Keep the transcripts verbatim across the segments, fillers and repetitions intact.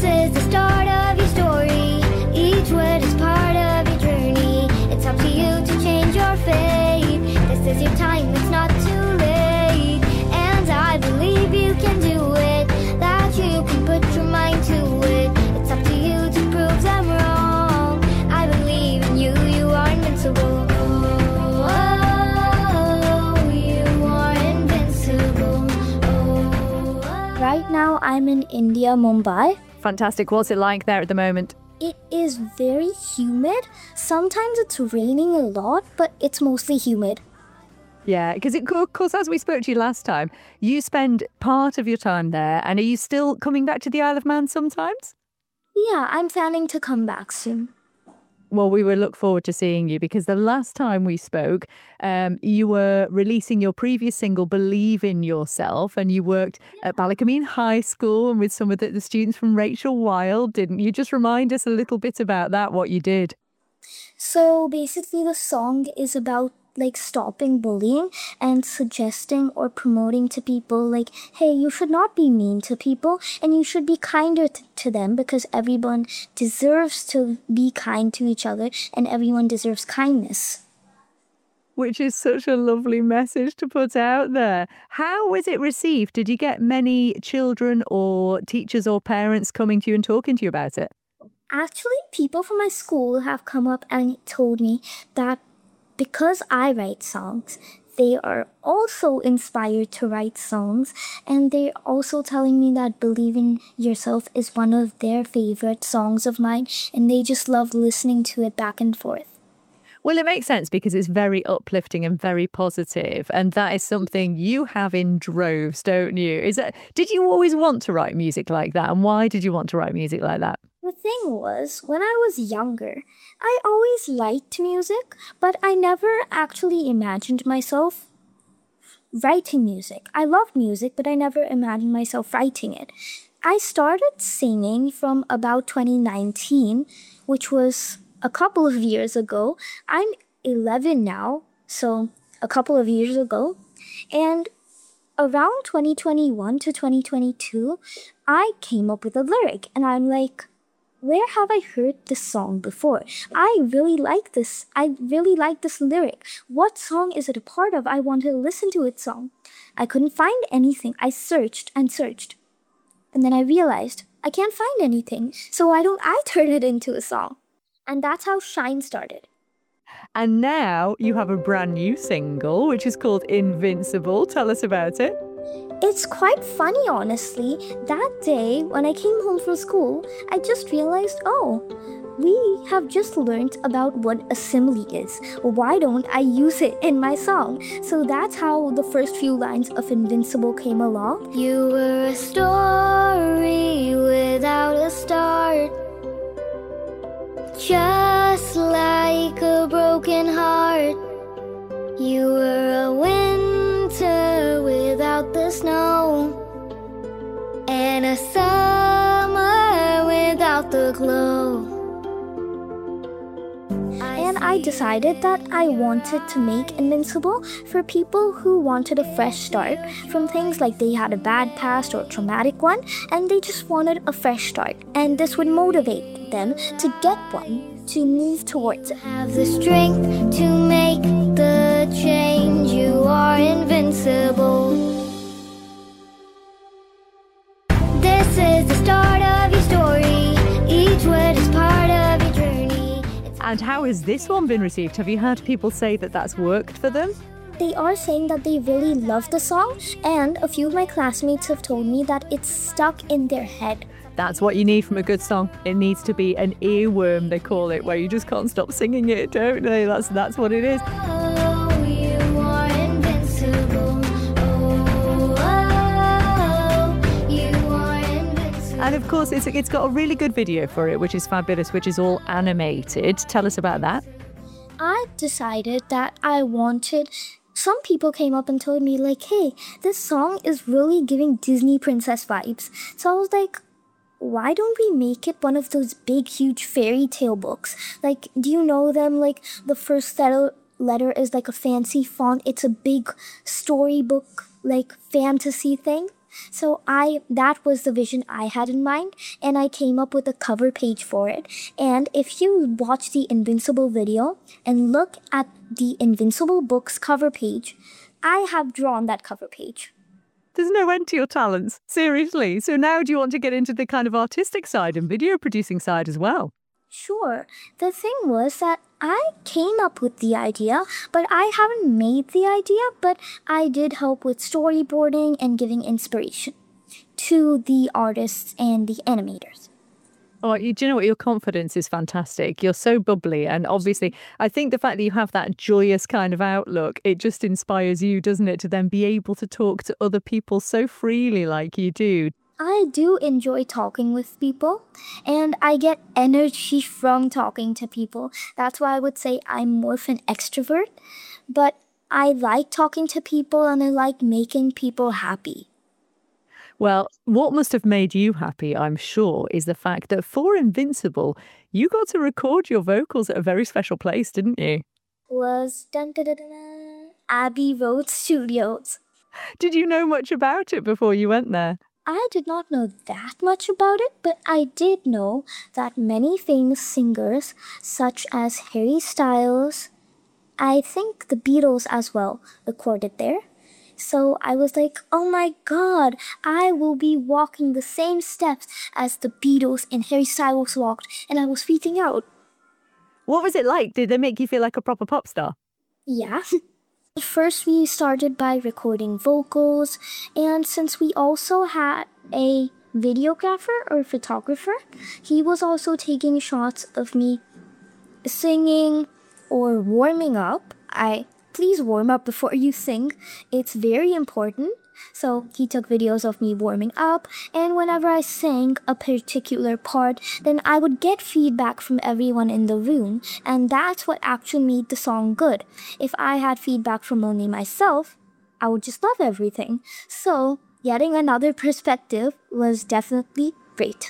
is the start of your story. Each word is part of your journey. It's up to you to change your fate. This is your time, it's not too late. And I believe you can do it, that you can put your mind to it. It's up to you to prove them wrong. I believe in you, you are invincible. Oh, you are invincible. Oh, Right now, I'm in India, Mumbai. Fantastic. What's it like there at the moment? It is very humid. Sometimes it's raining a lot, but it's mostly humid. Yeah, because of course, as we spoke to you last time, you spend part of your time there. And are you still coming back to the Isle of Man sometimes? Yeah, I'm planning to come back soon. Well, we will look forward to seeing you, because the last time we spoke, um, you were releasing your previous single, Believe in Yourself, and you worked at Ballacameen High School and with some of the, the students from Rachel Wild, didn't you? Just remind us a little bit about that, what you did. So basically, the song is about like stopping bullying and suggesting or promoting to people like, hey, you should not be mean to people and you should be kinder t- to them because everyone deserves to be kind to each other and everyone deserves kindness. Which is such a lovely message to put out there. How was it received? Did you get many children or teachers or parents coming to you and talking to you about it? Actually, people from my school have come up and told me that because I write songs, they are also inspired to write songs, and they're also telling me that Believe in Yourself is one of their favorite songs of mine, and they just love listening to it back and forth. Well, it makes sense because it's very uplifting and very positive, and that is something you have in droves, don't you? Is that, did you always want to write music like that, and why did you want to write music like that? The thing was, when I was younger, I always liked music, but I never actually imagined myself writing music. I loved music, but I never imagined myself writing it. I started singing from about twenty nineteen, which was a couple of years ago. I'm eleven now, so a couple of years ago. And around twenty twenty-one to twenty twenty-two, I came up with a lyric, and I'm like, where have I heard this song before? I really like this. I really like this lyric. What song is it a part of? I want to listen to its song. I couldn't find anything. I searched and searched. And then I realized I can't find anything. So why don't I turn it into a song? And that's how Shine started. And now you have a brand new single, which is called Invincible. Tell us about it. It's quite funny, honestly. That day, when I came home from school, I just realized, oh, we have just learned about what a simile is. Why don't I use it in my song? So that's how the first few lines of Invincible came along. You were a story without a start, just like a broken heart. You were a winter without the snow, and a summer without the glow. And I decided that I wanted to make Invincible for people who wanted a fresh start from things like they had a bad past or a traumatic one, and they just wanted a fresh start. And this would motivate them to get one, to move towards it. Have the strength to make the change. You are invincible. This is the start of your story. Each word is part of your journey. It's And how has this one been received? Have you heard people say that that's worked for them? They are saying that they really love the song, and a few of my classmates have told me that it's stuck in their head. That's what you need from a good song. It needs to be an earworm, they call it, where you just can't stop singing it, don't they? That's that's what it is. Oh, you are invincible. Oh, oh, you are invincible. And of course, it's it's got a really good video for it, which is fabulous, which is all animated. Tell us about that. I decided that I wanted... Some people came up and told me, like, hey, this song is really giving Disney princess vibes. So I was like, why don't we make it one of those big, huge fairy tale books? Like, do you know them? Like, the first letter, letter is like a fancy font. It's a big storybook, like, fantasy thing. So I that was the vision I had in mind, and I came up with a cover page for it. And if you watch the Invincible video and look at the Invincible books cover page, I have drawn that cover page. There's no end to your talents, seriously. So now do you want to get into the kind of artistic side and video producing side as well? Sure. The thing was that I came up with the idea, but I haven't made the idea, but I did help with storyboarding and giving inspiration to the artists and the animators. Oh, you, do you know what? Your confidence is fantastic. You're so bubbly. And obviously, I think the fact that you have that joyous kind of outlook, it just inspires you, doesn't it, to then be able to talk to other people so freely like you do. I do enjoy talking with people, and I get energy from talking to people. That's why I would say I'm more of an extrovert, but I like talking to people and I like making people happy. Well, what must have made you happy, I'm sure, is the fact that for Invincible, you got to record your vocals at a very special place, didn't you? Was dun, dun, dun, dun, dun, Abbey Road Studios. Did you know much about it before you went there? I did not know that much about it, but I did know that many famous singers, such as Harry Styles, I think the Beatles as well, recorded there. So I was like, oh my god, I will be walking the same steps as the Beatles and Harry Styles walked, and I was freaking out. What was it like? Did they make you feel like a proper pop star? Yeah. First, we started by recording vocals, and since we also had a videographer or photographer, he was also taking shots of me singing or warming up. I please warm up before you sing. It's very important. So he took videos of me warming up, and whenever I sang a particular part, then I would get feedback from everyone in the room, and that's what actually made the song good. If I had feedback from only myself, I would just love everything. So getting another perspective was definitely great.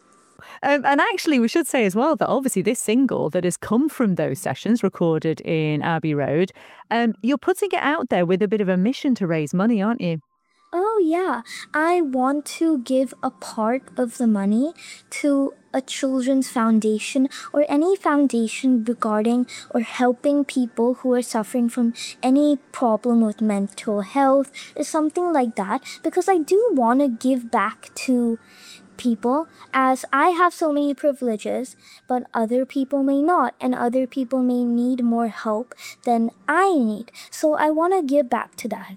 Um, and actually, we should say as well that obviously this single that has come from those sessions recorded in Abbey Road, um, you're putting it out there with a bit of a mission to raise money, aren't you? Oh yeah, I want to give a part of the money to a children's foundation or any foundation regarding or helping people who are suffering from any problem with mental health or something like that, because I do want to give back to people, as I have so many privileges, but other people may not, and other people may need more help than I need. So I want to give back to that.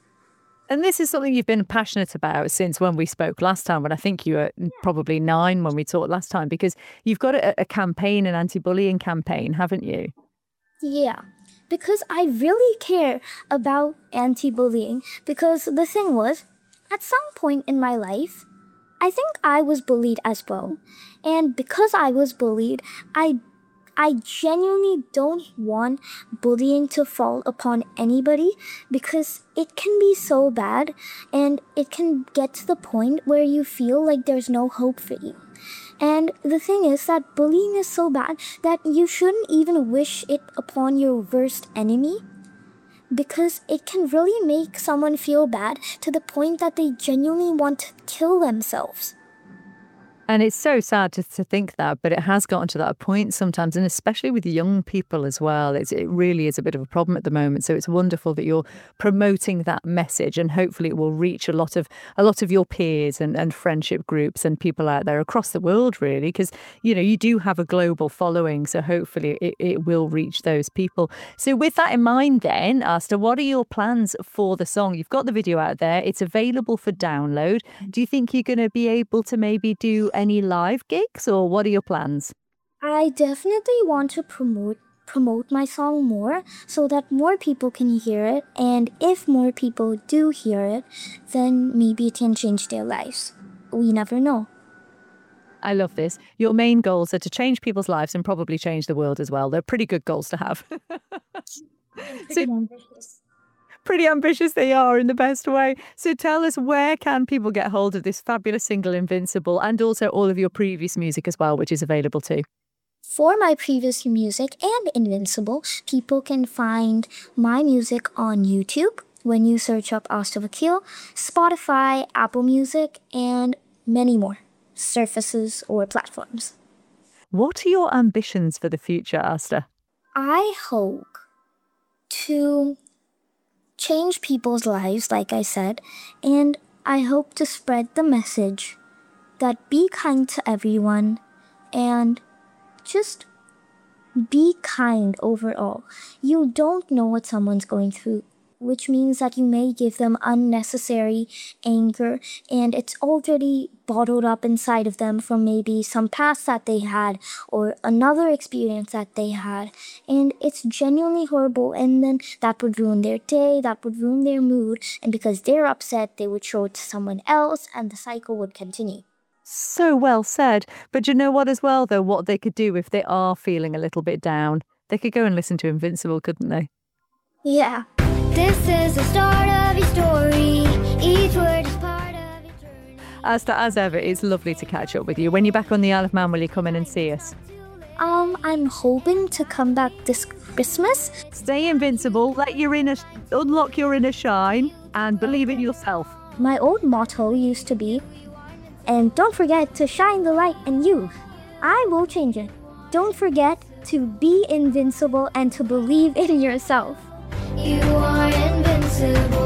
And this is something you've been passionate about since when we spoke last time, when I think you were probably nine when we talked last time, because you've got a, a campaign, an anti-bullying campaign, haven't you? Yeah, because I really care about anti-bullying, because the thing was, at some point in my life, I think I was bullied as well. And because I was bullied, I I genuinely don't want bullying to fall upon anybody, because it can be so bad and it can get to the point where you feel like there's no hope for you. And the thing is that bullying is so bad that you shouldn't even wish it upon your worst enemy, because it can really make someone feel bad to the point that they genuinely want to kill themselves. And it's so sad to, to think that, but it has gotten to that point sometimes, and especially with young people as well. It's, it really is a bit of a problem at the moment. So it's wonderful that you're promoting that message, and hopefully it will reach a lot of a lot of your peers and, and friendship groups and people out there across the world, really, because, you know, you do have a global following. So hopefully it, it will reach those people. So with that in mind then, Asta, what are your plans for the song? You've got the video out there. It's available for download. Do you think you're going to be able to maybe do any live gigs, or what are your plans? I definitely want to promote promote my song more so that more people can hear it, and if more people do hear it, then maybe it can change their lives. We never know. I love this. Your main goals are to change people's lives and probably change the world as well. They're pretty good goals to have. Pretty so, ambitious. Pretty ambitious they are, in the best way. So tell us, where can people get hold of this fabulous single Invincible, and also all of your previous music as well, which is available too? For my previous music and Invincible, people can find my music on YouTube, when you search up Asta Vakil, Spotify, Apple Music, and many more surfaces or platforms. What are your ambitions for the future, Asta? I hope to change people's lives, like I said, and I hope to spread the message that be kind to everyone and just be kind overall. You don't know what someone's going through, which means that you may give them unnecessary anger, and it's already bottled up inside of them from maybe some past that they had or another experience that they had, and it's genuinely horrible, and then that would ruin their day, that would ruin their mood, and because they're upset, they would show it to someone else, and the cycle would continue. So well said. But you know what as well, though, what they could do if they are feeling a little bit down? They could go and listen to Invincible, couldn't they? Yeah. This is the start of your story. Each word is part of your journey. Asta, as ever, it's lovely to catch up with you. When you're back on the Isle of Man, will you come in and see us? Um, I'm hoping to come back this Christmas. Stay invincible, let your inner, unlock your inner shine, and believe in yourself. My old motto used to be, and don't forget to shine the light in you. I will change it. Don't forget to be invincible and to believe in yourself. You are invincible.